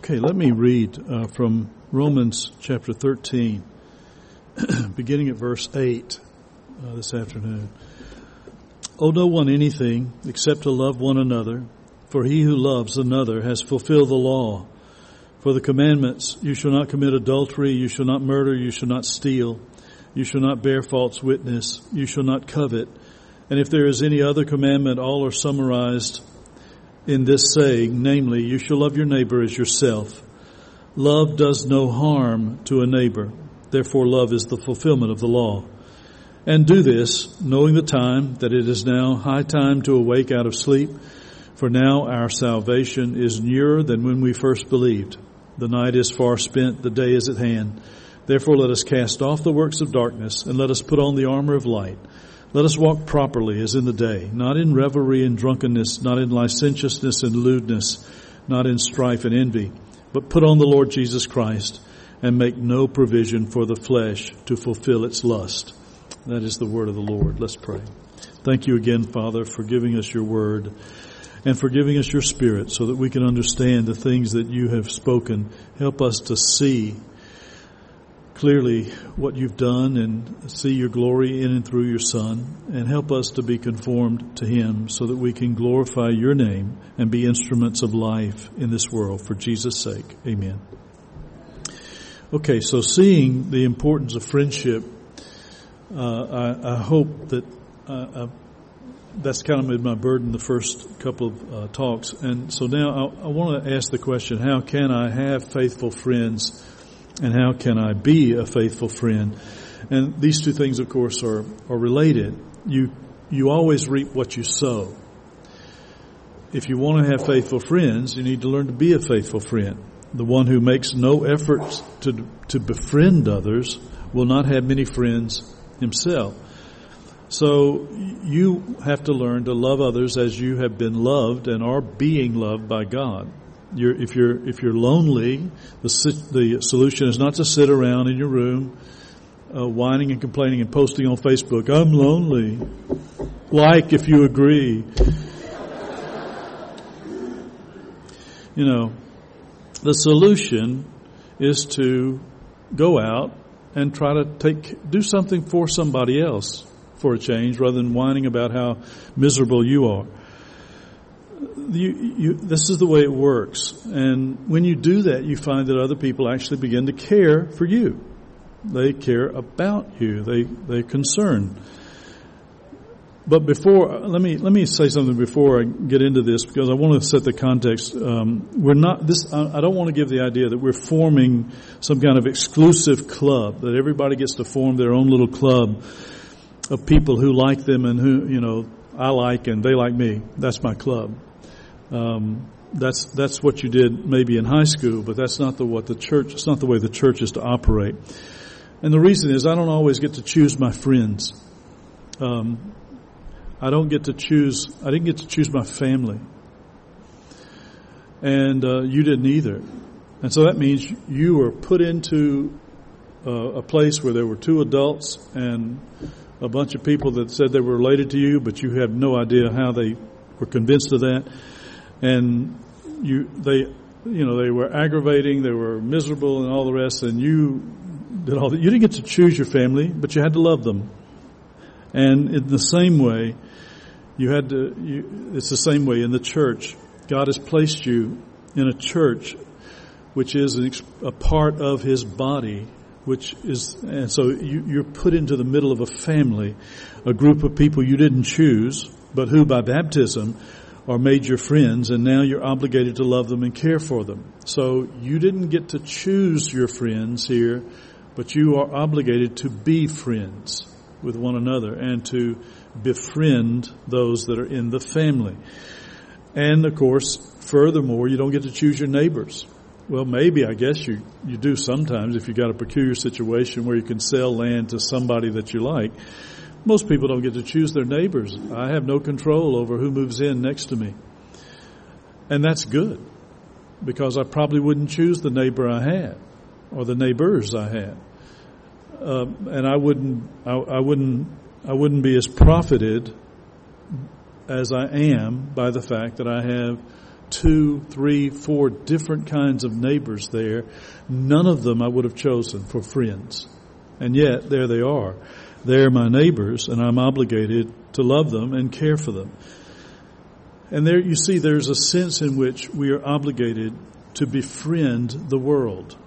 Okay, let me read from Romans chapter 13, beginning at verse 8 this afternoon. Owe no one anything except to love one another, for he who loves another has fulfilled the law. For the commandments, you shall not commit adultery, you shall not murder, you shall not steal, you shall not bear false witness, you shall not covet. And if there is any other commandment, all are summarized in this saying, namely, you shall love your neighbor as yourself. Love does no harm to a neighbor. Therefore, love is the fulfillment of the law. And do this, knowing the time, that it is now high time to awake out of sleep. For now our salvation is nearer than when we first believed. The night is far spent, the day is at hand. Therefore, let us cast off the works of darkness, and let us put on the armor of light. Let us walk properly as in the day, not in revelry and drunkenness, not in licentiousness and lewdness, not in strife and envy, but put on the Lord Jesus Christ and make no provision for the flesh to fulfill its lust. That is the word of the Lord. Let's pray. Thank you again, Father, for giving us your word and for giving us your spirit so that we can understand the things that you have spoken. Help us to see clearly what you've done and see your glory in and through your Son, and help us to be conformed to him so that we can glorify your name and be instruments of life in this world for Jesus' sake. Amen. Okay, so seeing the importance of friendship, I hope that that's kind of been my burden the first couple of talks. And so now I want to ask the question, how can I have faithful friends? And how can I be a faithful friend? And these two things, of course, are related. You always reap what you sow. If you want to have faithful friends, you need to learn to be a faithful friend. The one who makes no efforts to befriend others will not have many friends himself. So you have to learn to love others as you have been loved and are being loved by God. If you're lonely, the solution is not to sit around in your room, whining and complaining and posting on Facebook, I'm lonely. Like if you agree. You know, the solution is to go out and try to do something for somebody else for a change rather than whining about how miserable you are. This is the way it works. And when you do that, you find that other people actually begin to care for you. They care about you. They're concerned. But let me say something before I get into this, because I want to set the context. I don't want to give the idea that we're forming some kind of exclusive club, that everybody gets to form their own little club of people who like them and who, I like and they like me. That's my club. That's what you did maybe in high school, but that's not it's not the way the church is to operate. And the reason is I don't always get to choose my friends. I didn't get to choose my family. And, you didn't either. And so that means you were put into a place where there were two adults and a bunch of people that said they were related to you, but you have no idea how they were convinced of that. And they were aggravating, they were miserable and all the rest, and you did all that. You didn't get to choose your family, but you had to love them. And in the same way, it's the same way in the church. God has placed you in a church which is a part of his body, and so you're put into the middle of a family, a group of people you didn't choose, but who by baptism are made your friends, and now you're obligated to love them and care for them. So you didn't get to choose your friends here, but you are obligated to be friends with one another and to befriend those that are in the family. And of course, furthermore, you don't get to choose your neighbors. Well, maybe, I guess you do sometimes if you got a peculiar situation where you can sell land to somebody that you like. Most people don't get to choose their neighbors. I have no control over who moves in next to me. And that's good, because I probably wouldn't choose the neighbor I had or the neighbors I had. And I wouldn't be as profited as I am by the fact that I have 2, 3, 4 different kinds of neighbors there. None of them I would have chosen for friends. And yet, there they are. They're my neighbors, and I'm obligated to love them and care for them. And there, you see, there's a sense in which we are obligated to befriend the world.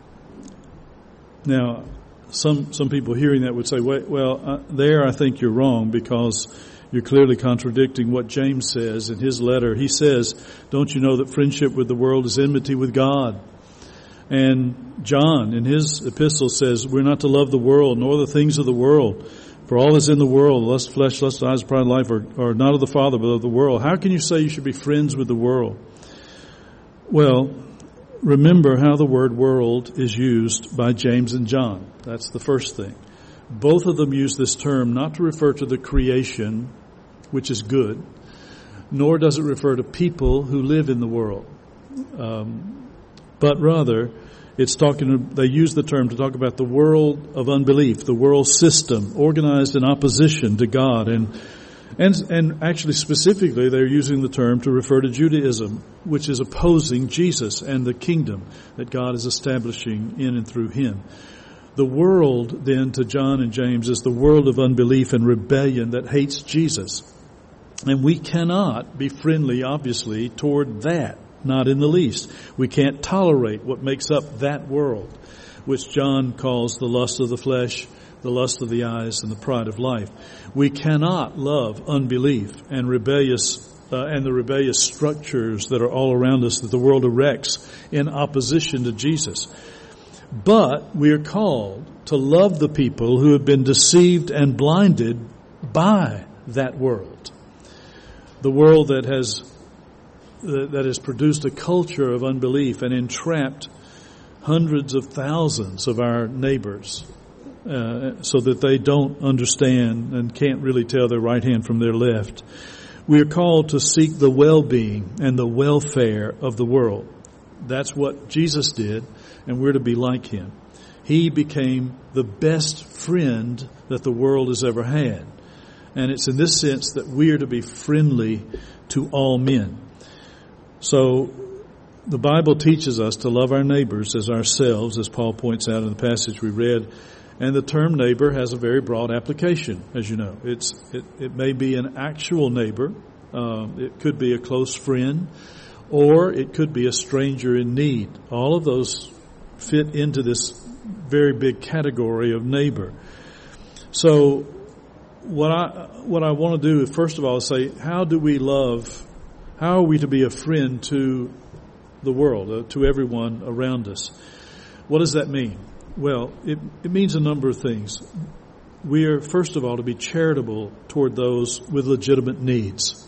Now, some people hearing that would say, there I think you're wrong, because you're clearly contradicting what James says in his letter. He says, don't you know that friendship with the world is enmity with God? And John in his epistle says, we're not to love the world, nor the things of the world. For all is in the world, lust of flesh, lust of eyes, pride of life, are not of the Father, but of the world. How can you say you should be friends with the world? Well, remember how the word world is used by James and John. That's the first thing. Both of them use this term not to refer to the creation, which is good, nor does it refer to people who live in the world. But rather, they use the term to talk about the world of unbelief, the world system organized in opposition to God. And actually specifically, they're using the term to refer to Judaism, which is opposing Jesus and the kingdom that God is establishing in and through him. The world, then, to John and James, is the world of unbelief and rebellion that hates Jesus. And we cannot be friendly, obviously, toward that. Not in the least. We can't tolerate what makes up that world, which John calls the lust of the flesh, the lust of the eyes, and the pride of life. We cannot love unbelief and the rebellious structures that are all around us that the world erects in opposition to Jesus. But we are called to love the people who have been deceived and blinded by that world. The world that has produced a culture of unbelief and entrapped hundreds of thousands of our neighbors so that they don't understand and can't really tell their right hand from their left. We are called to seek the well-being and the welfare of the world. That's what Jesus did, and we're to be like him. He became the best friend that the world has ever had. And it's in this sense that we are to be friendly to all men. So the Bible teaches us to love our neighbors as ourselves, as Paul points out in the passage we read. And the term neighbor has a very broad application, as you know. It may be an actual neighbor. It could be a close friend, or it could be a stranger in need. All of those fit into this very big category of neighbor. So what I want to do is, first of all, say, how are we to be a friend to the world, to everyone around us? What does that mean? Well, it means a number of things. We are, first of all, to be charitable toward those with legitimate needs.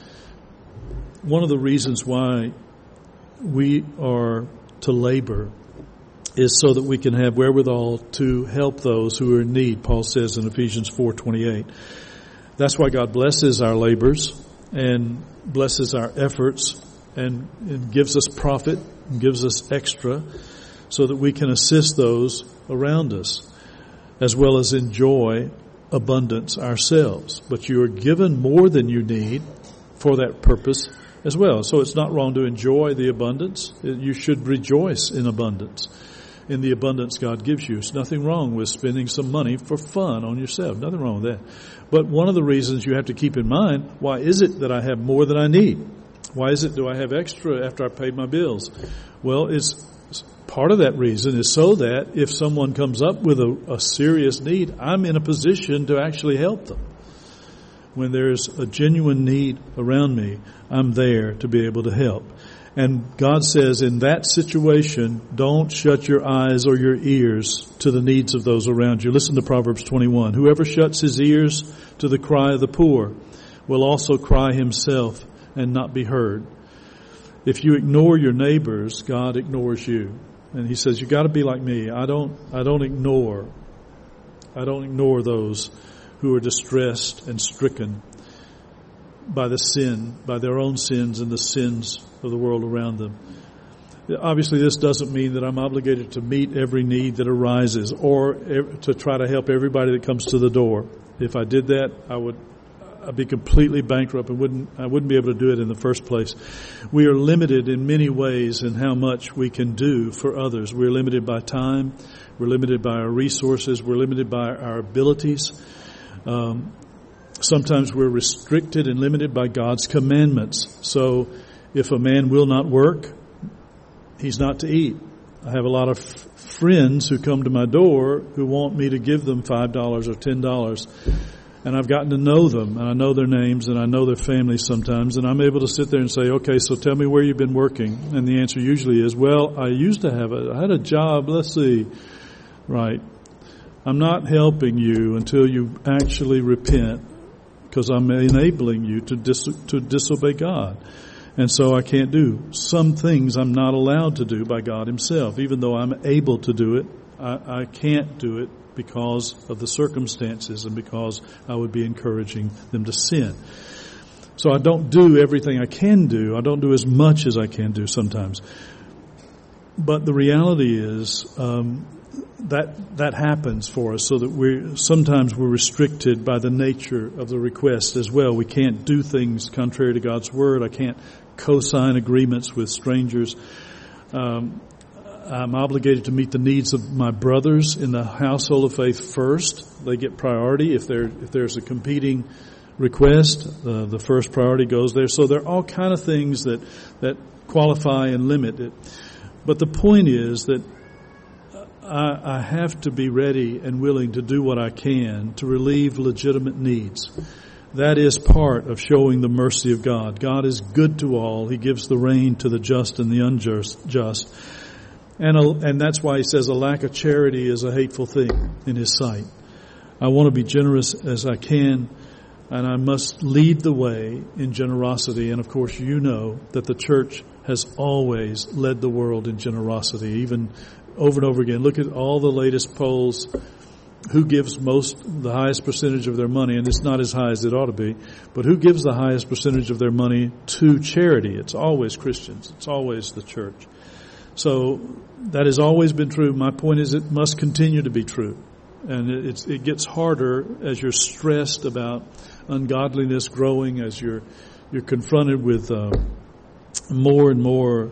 One of the reasons why we are to labor is so that we can have wherewithal to help those who are in need, Paul says in Ephesians 4:28. That's why God blesses our labors and blesses our efforts and gives us profit and gives us extra so that we can assist those around us as well as enjoy abundance ourselves. But you are given more than you need for that purpose as well. So it's not wrong to enjoy the abundance. You should rejoice in abundance, in the abundance God gives you. There's nothing wrong with spending some money for fun on yourself. Nothing wrong with that. But one of the reasons you have to keep in mind, why is it that I have more than I need? Why is it do I have extra after I paid my bills? Well, it's part of that reason is so that if someone comes up with a serious need, I'm in a position to actually help them. When there's a genuine need around me, I'm there to be able to help. And God says in that situation, don't shut your eyes or your ears to the needs of those around you. Listen to Proverbs 21. Whoever shuts his ears to the cry of the poor will also cry himself and not be heard. If you ignore your neighbors, God ignores you. And he says, you got to be like me. I don't ignore those who are distressed and stricken by their own sins and the sins of the world around them. Obviously, this doesn't mean that I'm obligated to meet every need that arises or to try to help everybody that comes to the door. If I did that, I'd be completely bankrupt and I wouldn't be able to do it in the first place. We are limited in many ways in how much we can do for others. We're limited by time. We're limited by our resources. We're limited by our abilities. Sometimes we're restricted and limited by God's commandments. So if a man will not work, he's not to eat. I have a lot of friends who come to my door who want me to give them $5 or $10. And I've gotten to know them, and I know their names, and I know their families sometimes, and I'm able to sit there and say, okay, so tell me where you've been working. And the answer usually is, well, I had a job, let's see. Right. I'm not helping you until you actually repent, because I'm enabling you to disobey God. And so I can't do some things I'm not allowed to do by God himself. Even though I'm able to do it, I can't do it because of the circumstances and because I would be encouraging them to sin. So I don't do everything I can do. I don't do as much as I can do sometimes. But the reality is that happens for us, so that sometimes we're restricted by the nature of the request as well. We can't do things contrary to God's word. I can't co-sign agreements with strangers. I'm obligated to meet the needs of my brothers in the household of faith first. They get priority. If there's a competing request, the first priority goes there. So there are all kind of things that qualify and limit it. But the point is that I have to be ready and willing to do what I can to relieve legitimate needs. That is part of showing the mercy of God. God is good to all. He gives the rain to the just and the unjust. And that's why he says a lack of charity is a hateful thing in his sight. I want to be generous as I can, and I must lead the way in generosity. And of course, you know that the church has always led the world in generosity, even over and over again. Look at all the latest polls. Who gives the highest percentage of their money, and it's not as high as it ought to be, but who gives the highest percentage of their money to charity? It's always Christians. It's always the church. So that has always been true. My point is it must continue to be true. And it gets harder as you're stressed about ungodliness growing, as you're confronted with more and more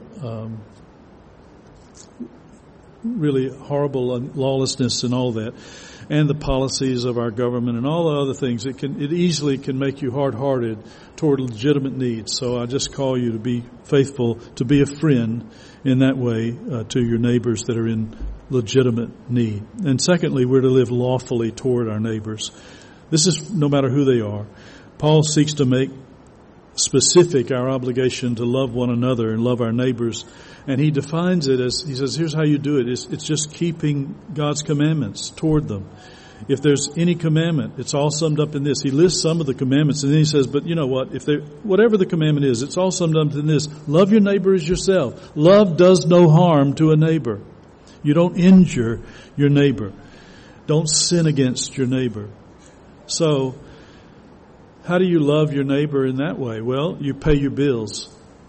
really horrible lawlessness and all that, and the policies of our government and all the other things. It easily can make you hard-hearted toward legitimate needs. So I just call you to be faithful, to be a friend in that way to your neighbors that are in legitimate need. And secondly, we're to live lawfully toward our neighbors. This is no matter who they are. Paul seeks to make specific our obligation to love one another and love our neighbors. And he defines it as, he says, here's how you do it. It's just keeping God's commandments toward them. If there's any commandment, it's all summed up in this. He lists some of the commandments, and then he says, but you know what? Whatever the commandment is, it's all summed up in this. Love your neighbor as yourself. Love does no harm to a neighbor. You don't injure your neighbor. Don't sin against your neighbor. So, how do you love your neighbor in that way? Well, you pay your bills.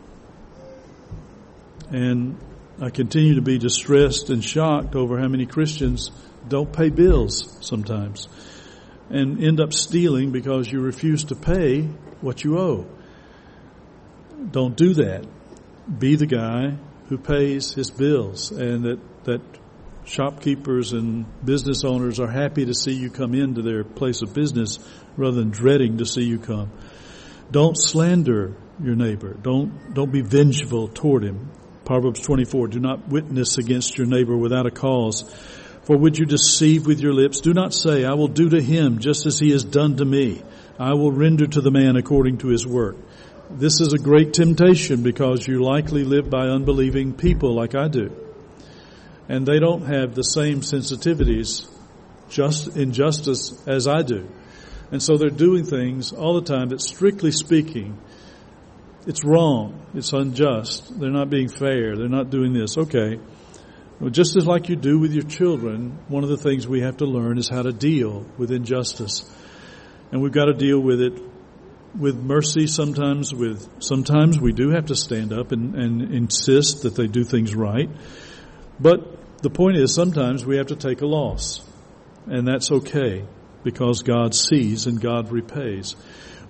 And I continue to be distressed and shocked over how many Christians don't pay bills sometimes and end up stealing because you refuse to pay what you owe. Don't do that. Be the guy who pays his bills, and that shopkeepers and business owners are happy to see you come into their place of business rather than dreading to see you come. Don't slander your neighbor. Don't be vengeful toward him. Proverbs 24, do not witness against your neighbor without a cause. For would you deceive with your lips? Do not say, I will do to him just as he has done to me. I will render to the man according to his work. This is a great temptation because you likely live by unbelieving people like I do. And they don't have the same sensitivities in justice as I do. And so they're doing things all the time that, strictly speaking, it's wrong. It's unjust. They're not being fair. They're not doing this. Okay. Well, just as like you do with your children, one of the things we have to learn is how to deal with injustice. And we've got to deal with it with mercy sometimes. Sometimes we do have to stand up and insist that they do things right. But the point is, sometimes we have to take a loss. And that's okay, because God sees and God repays.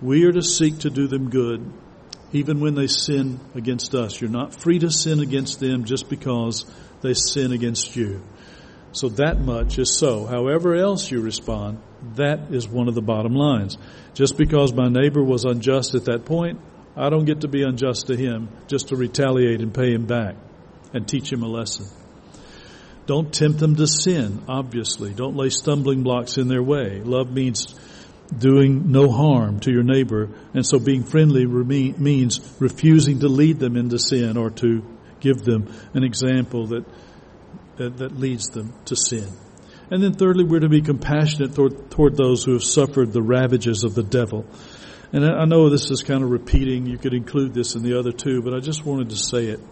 We are to seek to do them good, even when they sin against us. You're not free to sin against them just because they sin against you. So that much is so. However else you respond, that is one of the bottom lines. Just because my neighbor was unjust at that point, I don't get to be unjust to him just to retaliate and pay him back and teach him a lesson. Don't tempt them to sin, obviously. Don't lay stumbling blocks in their way. Love means doing no harm to your neighbor, and so being friendly means refusing to lead them into sin or to give them an example that leads them to sin. And then thirdly, we're to be compassionate toward those who have suffered the ravages of the devil. And I know this is kind of repeating. You could include this in the other two, but I just wanted to say it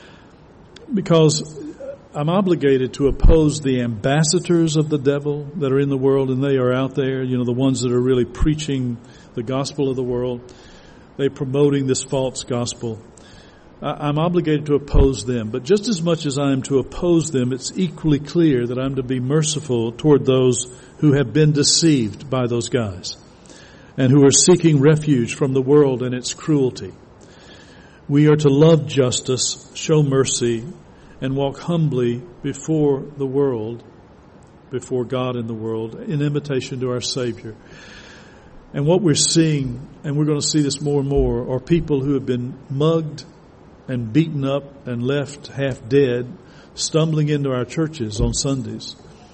because I'm obligated to oppose the ambassadors of the devil that are in the world, and they are out there, the ones that are really preaching the gospel of the world. They're promoting this false gospel. I'm obligated to oppose them, but just as much as I am to oppose them, it's equally clear that I'm to be merciful toward those who have been deceived by those guys and who are seeking refuge from the world and its cruelty. We are to love justice, show mercy, and walk humbly before the world, before God and the world, in imitation to our Savior. And what we're seeing, and we're going to see this more and more, are people who have been mugged and beaten up and left half dead, stumbling into our churches on Sundays.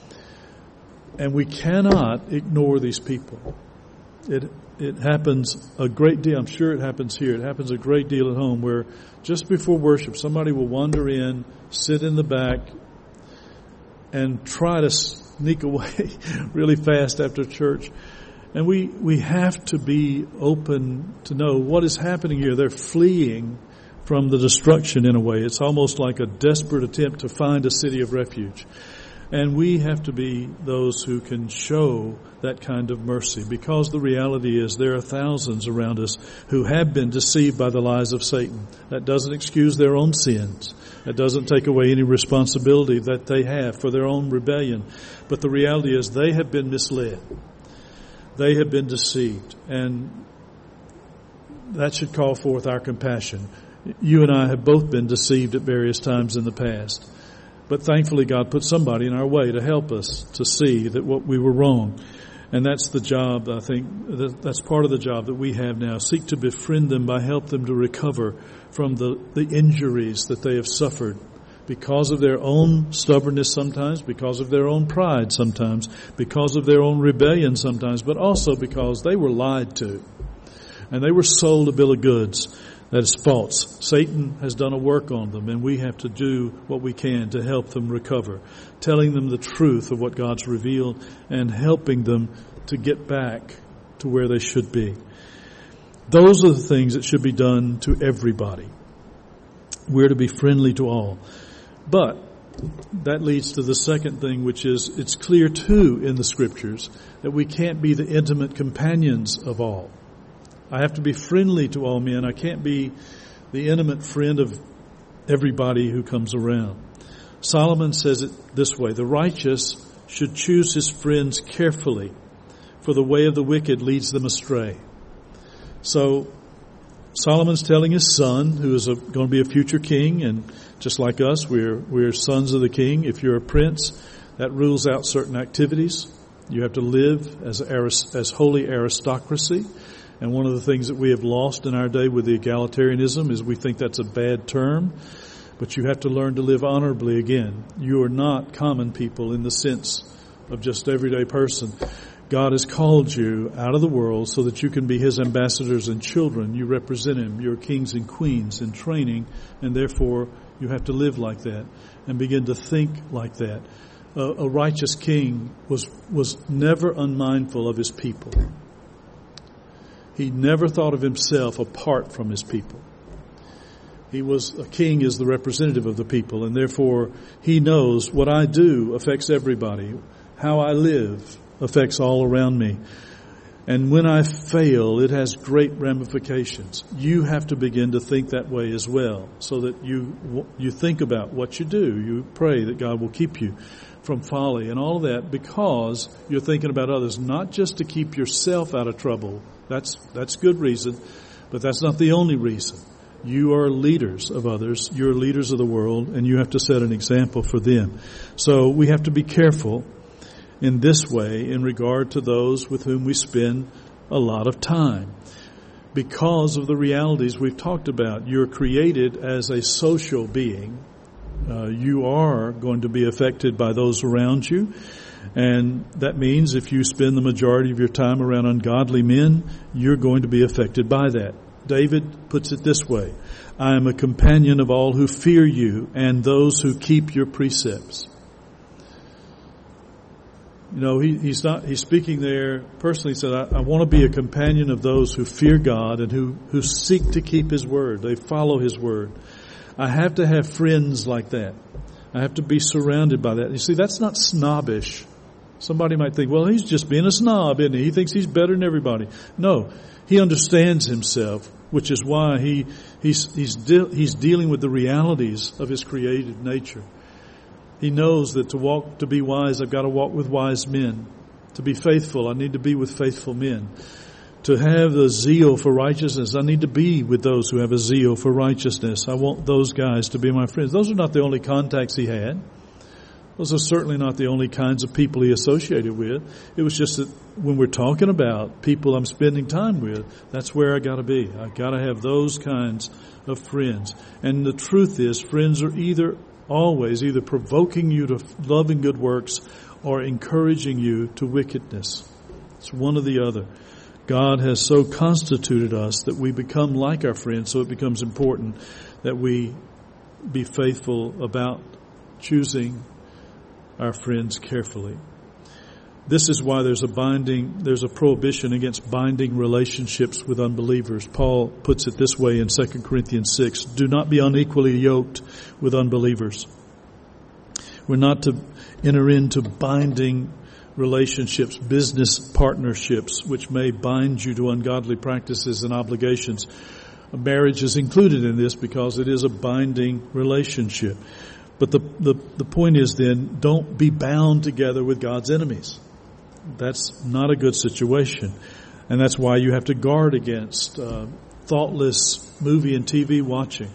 And we cannot ignore these people. It happens a great deal. I'm sure it happens here. It happens a great deal at home where just before worship, somebody will wander in, sit in the back, and try to sneak away really fast after church. And we have to be open to know what is happening here. They're fleeing from the destruction in a way. It's almost like a desperate attempt to find a city of refuge. And we have to be those who can show that kind of mercy, because the reality is there are thousands around us who have been deceived by the lies of Satan. That doesn't excuse their own sins. That doesn't take away any responsibility that they have for their own rebellion. But the reality is they have been misled. They have been deceived. And that should call forth our compassion. You and I have both been deceived at various times in the past. But thankfully God put somebody in our way to help us to see that what we were wrong. And that's the job, I think, that's part of the job that we have now. Seek to befriend them by help them to recover from the injuries that they have suffered because of their own stubbornness sometimes, because of their own pride sometimes, because of their own rebellion sometimes, but also because they were lied to. And they were sold a bill of goods that is false. Satan has done a work on them, and we have to do what we can to help them recover, telling them the truth of what God's revealed and helping them to get back to where they should be. Those are the things that should be done to everybody. We're to be friendly to all. But that leads to the second thing, which is it's clear too in the Scriptures that we can't be the intimate companions of all. I have to be friendly to all men. I can't be the intimate friend of everybody who comes around. Solomon says it this way: the righteous should choose his friends carefully, for the way of the wicked leads them astray. So Solomon's telling his son, who is going to be a future king, and just like us, we're sons of the king. If you're a prince, that rules out certain activities. You have to live as holy aristocracy. And one of the things that we have lost in our day with the egalitarianism is we think that's a bad term. But you have to learn to live honorably again. You are not common people in the sense of just everyday person. God has called you out of the world so that you can be His ambassadors and children. You represent Him. You're kings and queens in training, and therefore you have to live like that and begin to think like that. A righteous king was never unmindful of his people. He never thought of himself apart from his people. A king is the representative of the people, and therefore he knows what I do affects everybody. How I live affects all around me. And when I fail, it has great ramifications. You have to begin to think that way as well, so that you think about what you do. You pray that God will keep you from folly and all of that, because you're thinking about others, not just to keep yourself out of trouble, That's good reason, but that's not the only reason. You are leaders of others. You're leaders of the world, and you have to set an example for them. So we have to be careful in this way in regard to those with whom we spend a lot of time. Because of the realities we've talked about. You're created as a social being. You are going to be affected by those around you. And that means if you spend the majority of your time around ungodly men, you're going to be affected by that. David puts it this way, I am a companion of all who fear you and those who keep your precepts. You know, he's speaking there personally. He said, I want to be a companion of those who fear God and who seek to keep His word. They follow His word. I have to have friends like that. I have to be surrounded by that. You see, that's not snobbish. Somebody might think, well, he's just being a snob, isn't he? He thinks he's better than everybody. No, he understands himself, which is why he's dealing with the realities of his created nature. He knows that to be wise, I've got to walk with wise men. To be faithful, I need to be with faithful men. To have the zeal for righteousness, I need to be with those who have a zeal for righteousness. I want those guys to be my friends. Those are not the only contacts he had. Those are certainly not the only kinds of people he associated with. It was just that when we're talking about people I'm spending time with, that's where I got to be. I got to have those kinds of friends. And the truth is, friends are either provoking you to love and good works or encouraging you to wickedness. It's one or the other. God has so constituted us that we become like our friends, so it becomes important that we be faithful about choosing our friends carefully. This is why there's a prohibition against binding relationships with unbelievers. Paul puts it this way in 2 Corinthians 6, do not be unequally yoked with unbelievers. We're not to enter into binding relationships, business partnerships, which may bind you to ungodly practices and obligations. Marriage is included in this because it is a binding relationship. But the point is then, don't be bound together with God's enemies. That's not a good situation. And that's why you have to guard against thoughtless movie and TV watching.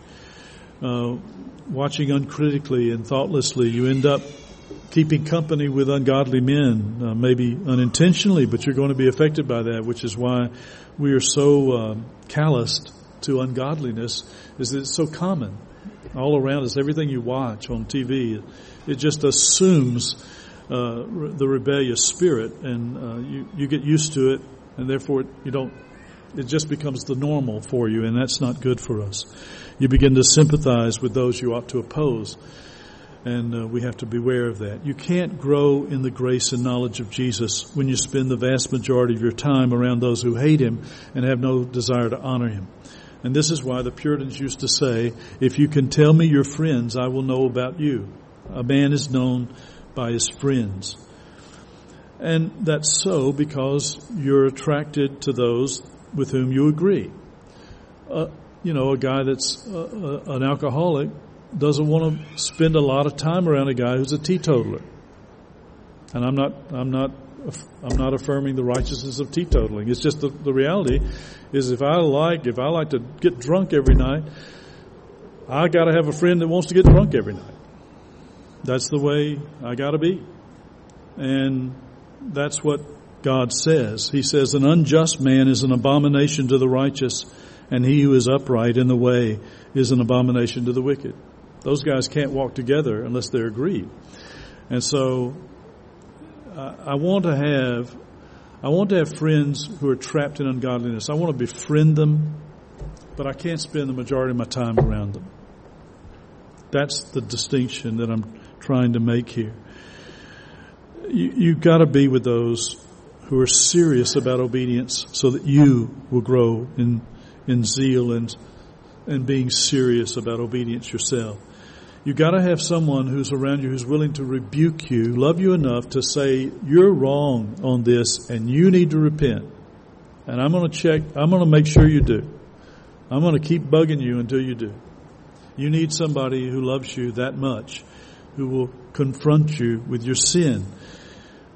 Watching uncritically and thoughtlessly, you end up keeping company with ungodly men, maybe unintentionally, but you're going to be affected by that, which is why we are so calloused to ungodliness, is that it's so common all around us. Everything you watch on TV, it just assumes the rebellious spirit, and you get used to it, and therefore it just becomes the normal for you, and that's not good for us. You begin to sympathize with those you ought to oppose, and we have to beware of that. You can't grow in the grace and knowledge of Jesus when you spend the vast majority of your time around those who hate Him and have no desire to honor Him. And this is why the Puritans used to say, if you can tell me your friends, I will know about you. A man is known by his friends. And that's so because you're attracted to those with whom you agree. A guy that's an alcoholic doesn't want to spend a lot of time around a guy who's a teetotaler. And I'm not affirming the righteousness of teetotaling. It's just the reality is if I like to get drunk every night, I got to have a friend that wants to get drunk every night. That's the way I got to be. And that's what God says. He says an unjust man is an abomination to the righteous, and he who is upright in the way is an abomination to the wicked. Those guys can't walk together unless they're agreed. And so I want to have friends who are trapped in ungodliness. I want to befriend them, but I can't spend the majority of my time around them. That's the distinction that I'm trying to make here. You've got to be with those who are serious about obedience so that you will grow in zeal and being serious about obedience yourself. You've got to have someone who's around you who's willing to rebuke you, love you enough to say, you're wrong on this and you need to repent. And I'm going to make sure you do. I'm going to keep bugging you until you do. You need somebody who loves you that much, who will confront you with your sin.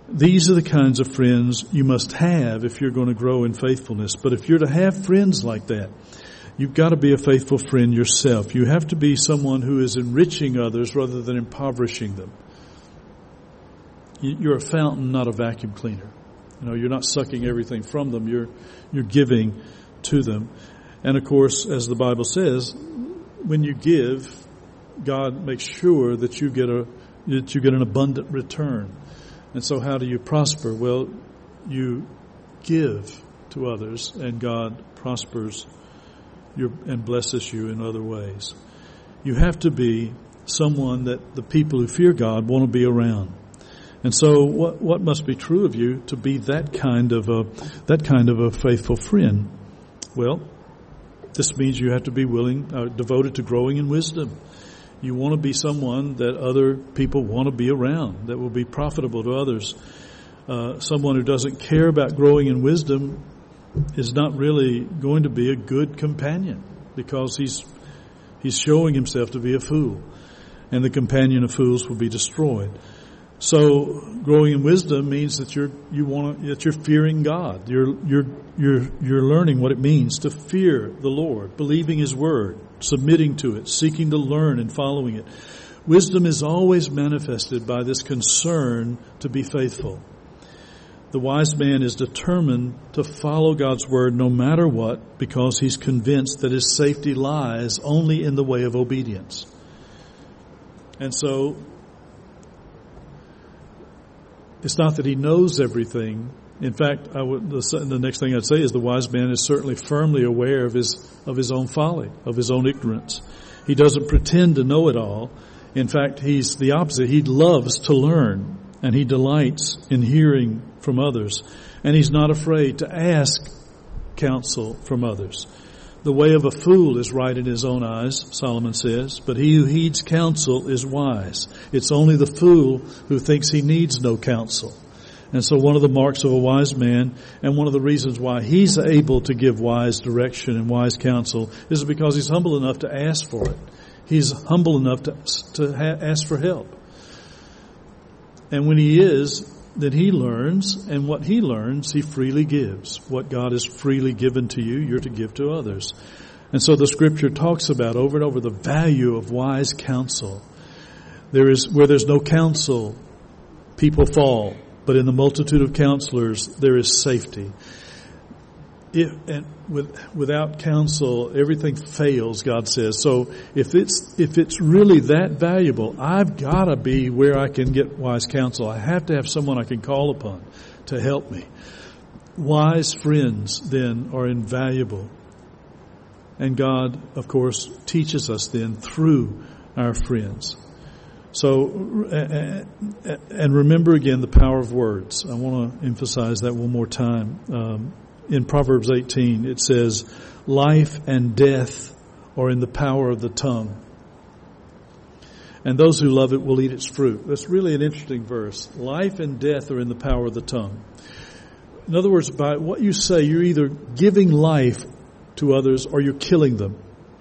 These are the kinds of friends you must have if you're going to grow in faithfulness. But if you're to have friends like that, you've got to be a faithful friend yourself. You have to be someone who is enriching others rather than impoverishing them. You're a fountain, not a vacuum cleaner. You're not sucking everything from them. You're giving to them. And of course, as the Bible says, when you give, God makes sure that you get an abundant return. And so how do you prosper? Well, you give to others, and God prospers and blesses you in other ways. You have to be someone that the people who fear God want to be around. And so what must be true of you to be that kind of a faithful friend? Well, this means you have to be devoted to growing in wisdom. You want to be someone that other people want to be around, that will be profitable to others. Someone who doesn't care about growing in wisdom is not really going to be a good companion, because he's showing himself to be a fool, and the companion of fools will be destroyed. So growing in wisdom means that you're fearing God. You're learning what it means to fear the Lord, believing His word, submitting to it, seeking to learn and following it. Wisdom is always manifested by this concern to be faithful. The wise man is determined to follow God's word no matter what, because he's convinced that his safety lies only in the way of obedience. And so it's not that he knows everything. In fact, the next thing I'd say is the wise man is certainly firmly aware of his own folly, of his own ignorance. He doesn't pretend to know it all. In fact, he's the opposite. He loves to learn, and he delights in hearing from others. And he's not afraid to ask counsel from others. The way of a fool is right in his own eyes, Solomon says, but he who heeds counsel is wise. It's only the fool who thinks he needs no counsel. And so one of the marks of a wise man, and one of the reasons why he's able to give wise direction and wise counsel, is because he's humble enough to ask for it. He's humble enough to ask for help. And when he is, then he learns, and what he learns, he freely gives. What God has freely given to you, you're to give to others. And so the Scripture talks about over and over the value of wise counsel. Where there's no counsel, people fall. But in the multitude of counselors, there is safety. Without counsel, everything fails, God says. So if it's really that valuable, I've got to be where I can get wise counsel. I have to have someone I can call upon to help me. Wise friends, then, are invaluable. And God, of course, teaches us then through our friends. So, and remember again the power of words. I want to emphasize that one more time. In Proverbs 18, it says, life and death are in the power of the tongue, and those who love it will eat its fruit. That's really an interesting verse. Life and death are in the power of the tongue. In other words, by what you say, you're either giving life to others or you're killing them.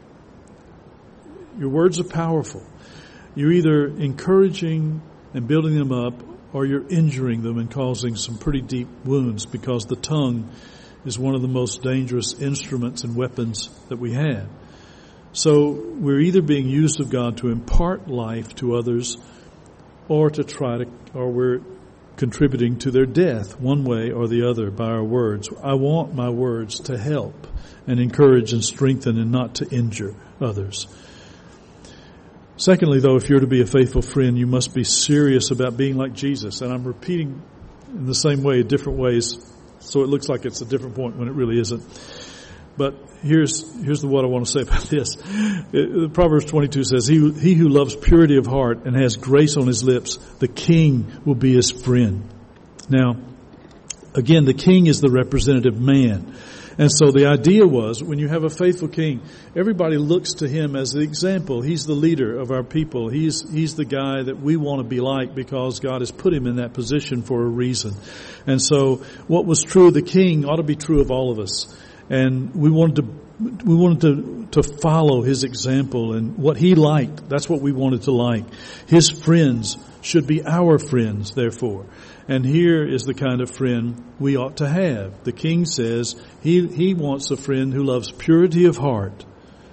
Your words are powerful. You're either encouraging and building them up, or you're injuring them and causing some pretty deep wounds, because the tongue is one of the most dangerous instruments and weapons that we have. So we're either being used of God to impart life to others, or we're contributing to their death one way or the other by our words. I want my words to help and encourage and strengthen, and not to injure others. Secondly, though, if you're to be a faithful friend, you must be serious about being like Jesus. And I'm repeating in the same way, different ways, so it looks like it's a different point when it really isn't. But here's what I want to say about this. Proverbs 22 says, he who loves purity of heart and has grace on his lips, the king will be his friend. Now, again, the king is the representative man. And so the idea was, when you have a faithful king, everybody looks to him as the example. He's the leader of our people. He's the guy that we want to be like, because God has put him in that position for a reason. And so what was true of the king ought to be true of all of us. And we wanted We wanted to follow his example and what he liked. That's what we wanted to like. His friends should be our friends, therefore. And here is the kind of friend we ought to have. The king says he wants a friend who loves purity of heart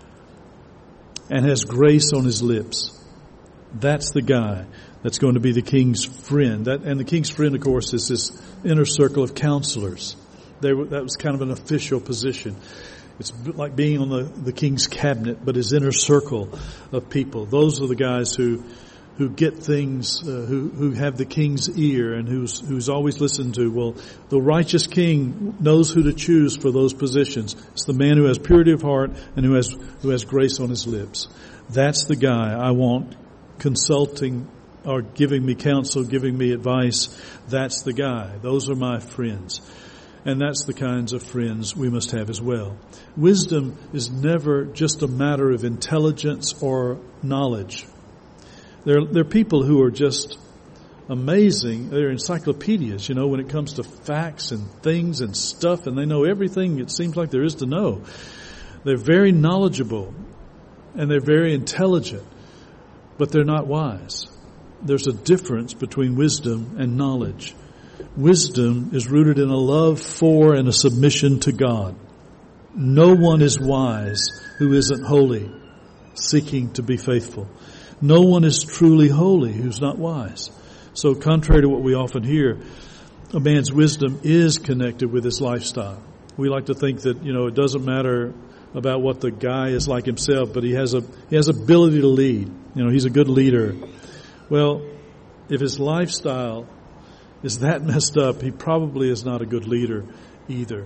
and has grace on his lips. That's the guy that's going to be the king's friend. And the king's friend, of course, is this inner circle of counselors. That was kind of an official position. It's like being on the king's cabinet, but his inner circle of people. Those are the guys who get things, who have the king's ear and who's always listened to. Well, the righteous king knows who to choose for those positions. It's the man who has purity of heart and who has grace on his lips. That's the guy I want consulting or giving me counsel, giving me advice. That's the guy. Those are my friends. And that's the kinds of friends we must have as well. Wisdom is never just a matter of intelligence or knowledge. There are people who are just amazing. They're encyclopedias, when it comes to facts and things and stuff, and they know everything it seems like there is to know. They're very knowledgeable and they're very intelligent, but they're not wise. There's a difference between wisdom and knowledge. Wisdom is rooted in a love for and a submission to God. No one is wise who isn't holy, seeking to be faithful. No one is truly holy who's not wise. So contrary to what we often hear, a man's wisdom is connected with his lifestyle. We like to think that, it doesn't matter about what the guy is like himself, but he has ability to lead. He's a good leader. Well, if his lifestyle is that messed up, he probably is not a good leader either.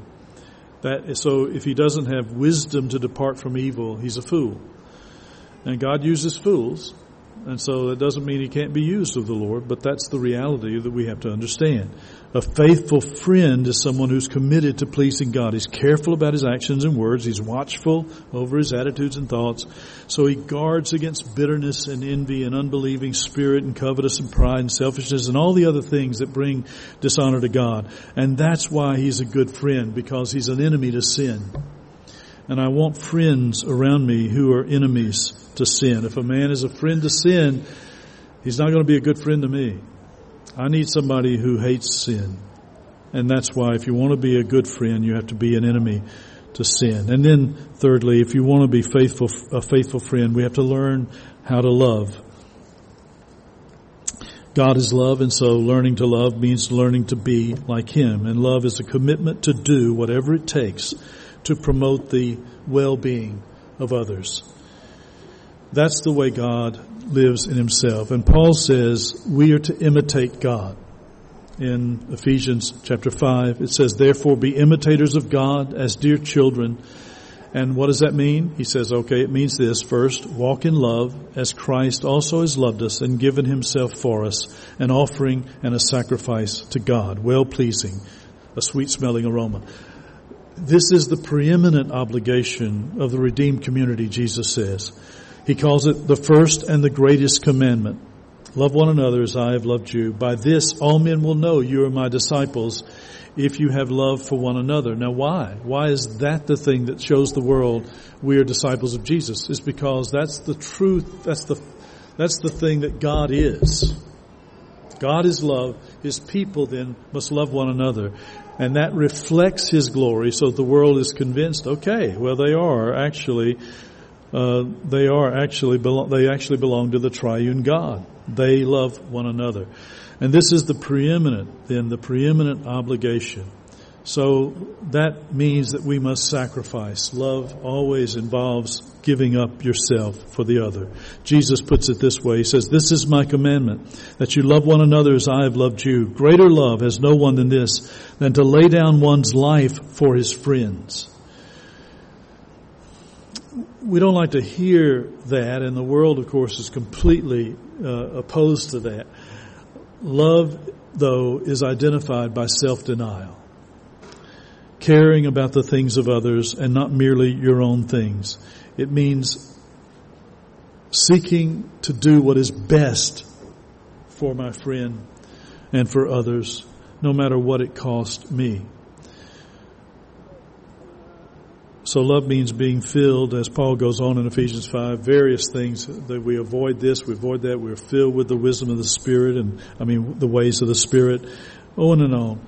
So if he doesn't have wisdom to depart from evil, he's a fool. And God uses fools, and so that doesn't mean he can't be used of the Lord, but that's the reality that we have to understand. A faithful friend is someone who's committed to pleasing God. He's careful about his actions and words. He's watchful over his attitudes and thoughts. So he guards against bitterness and envy and unbelieving spirit and covetous and pride and selfishness and all the other things that bring dishonor to God. And that's why he's a good friend, because he's an enemy to sin. And I want friends around me who are enemies to sin. If a man is a friend to sin, he's not going to be a good friend to me. I need somebody who hates sin. And that's why if you want to be a good friend, you have to be an enemy to sin. And then thirdly, if you want to be a faithful friend, we have to learn how to love. God is love, and so learning to love means learning to be like him. And love is a commitment to do whatever it takes to promote the well-being of others. That's the way God lives in himself. And Paul says we are to imitate God. In Ephesians chapter 5, it says, therefore be imitators of God as dear children. And what does that mean? He says, okay, it means this. First, walk in love as Christ also has loved us and given himself for us, an offering and a sacrifice to God, well-pleasing, a sweet-smelling aroma. This is the preeminent obligation of the redeemed community, Jesus says. He calls it the first and the greatest commandment. Love one another as I have loved you. By this, all men will know you are my disciples if you have love for one another. Now, why? Why is that the thing that shows the world we are disciples of Jesus? It's because that's the truth. That's the thing that God is. God is love. His people then must love one another. And that reflects his glory, so the world is convinced, okay, well they actually belong to the triune God. They love one another. And this is the preeminent obligation. So that means that we must sacrifice. Love always involves giving up yourself for the other. Jesus puts it this way. He says, this is my commandment, that you love one another as I have loved you. Greater love has no one than this, than to lay down one's life for his friends. We don't like to hear that, and the world, of course, is completely opposed to that. Love, though, is identified by self-denial. Caring about the things of others and not merely your own things. It means seeking to do what is best for my friend and for others, no matter what it cost me. So love means being filled, as Paul goes on in Ephesians 5, various things that we avoid this, we avoid that, we're filled with the wisdom of the Spirit, the ways of the Spirit, on and on.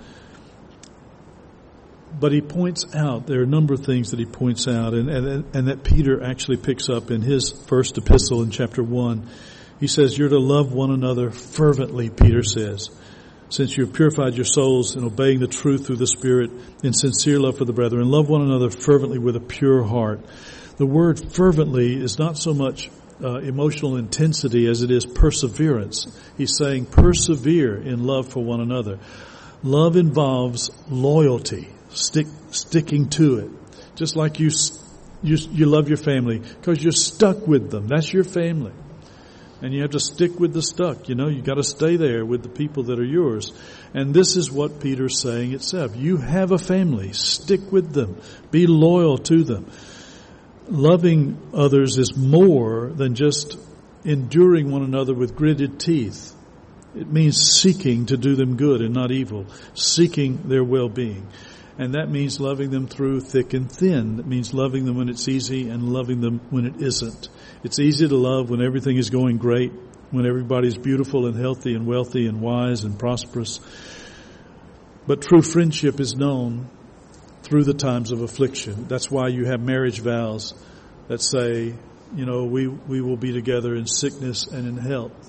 But he points out, there are a number of things that he points out, and that Peter actually picks up in his first epistle in chapter 1. He says, you're to love one another fervently, Peter says, since you have purified your souls in obeying the truth through the Spirit in sincere love for the brethren. Love one another fervently with a pure heart. The word fervently is not so much emotional intensity as it is perseverance. He's saying persevere in love for one another. Love involves loyalty, sticking to it. Just like you love your family because you're stuck with them. That's your family. And you have to stick with the stuck. You got to stay there with the people that are yours. And this is what Peter's saying itself. You have a family. Stick with them. Be loyal to them. Loving others is more than just enduring one another with gritted teeth. It means seeking to do them good and not evil. Seeking their well-being. And that means loving them through thick and thin. That means loving them when it's easy and loving them when it isn't. It's easy to love when everything is going great, when everybody's beautiful and healthy and wealthy and wise and prosperous. But true friendship is known through the times of affliction. That's why you have marriage vows that say, we will be together in sickness and in health.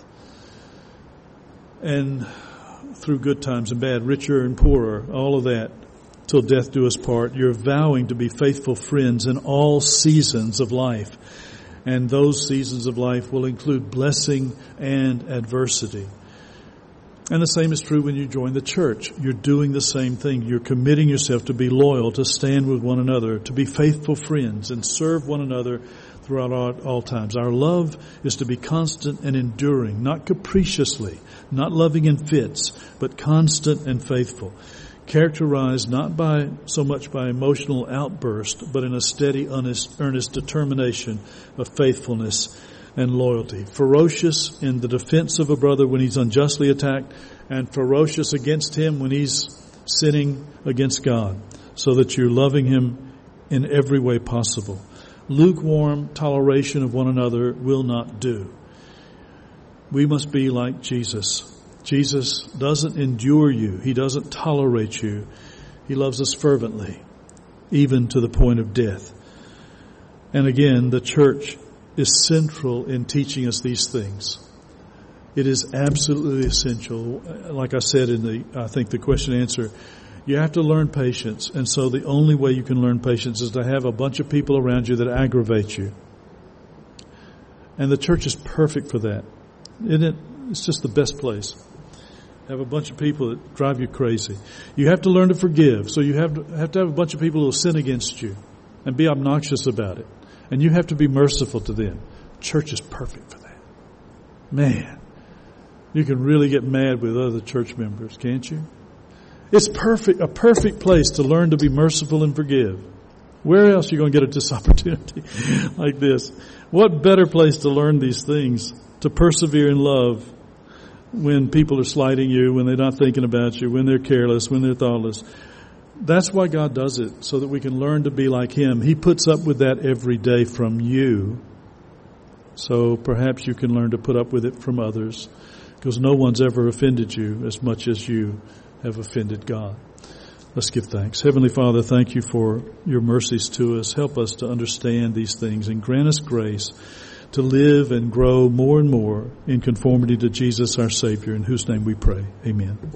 And through good times and bad, richer and poorer, all of that, till death do us part. You're vowing to be faithful friends in all seasons of life. And those seasons of life will include blessing and adversity. And the same is true when you join the church. You're doing the same thing. You're committing yourself to be loyal, to stand with one another, to be faithful friends, and serve one another throughout all times. Our love is to be constant and enduring, not capriciously, not loving in fits, but constant and faithful. Characterized not by so much by emotional outburst, but in a steady, earnest determination of faithfulness and loyalty. Ferocious in the defense of a brother when he's unjustly attacked, and ferocious against him when he's sinning against God, so that you're loving him in every way possible. Lukewarm toleration of one another will not do. We must be like Jesus. Jesus doesn't endure you. He doesn't tolerate you. He loves us fervently, even to the point of death. And again, the church is central in teaching us these things. It is absolutely essential. Like I said in the question and answer, you have to learn patience. And so the only way you can learn patience is to have a bunch of people around you that aggravate you. And the church is perfect for that. Isn't it? It's just the best place. Have a bunch of people that drive you crazy. You have to learn to forgive. So you have to have a bunch of people who will sin against you and be obnoxious about it. And you have to be merciful to them. Church is perfect for that. Man, you can really get mad with other church members, can't you? It's a perfect place to learn to be merciful and forgive. Where else are you going to get this opportunity like this? What better place to learn these things, to persevere in love when people are slighting you, when they're not thinking about you, when they're careless, when they're thoughtless. That's why God does it, so that we can learn to be like Him. He puts up with that every day from you. So perhaps you can learn to put up with it from others, because no one's ever offended you as much as you have offended God. Let's give thanks. Heavenly Father, thank you for your mercies to us. Help us to understand these things and grant us grace to live and grow more and more in conformity to Jesus our Savior, in whose name we pray. Amen.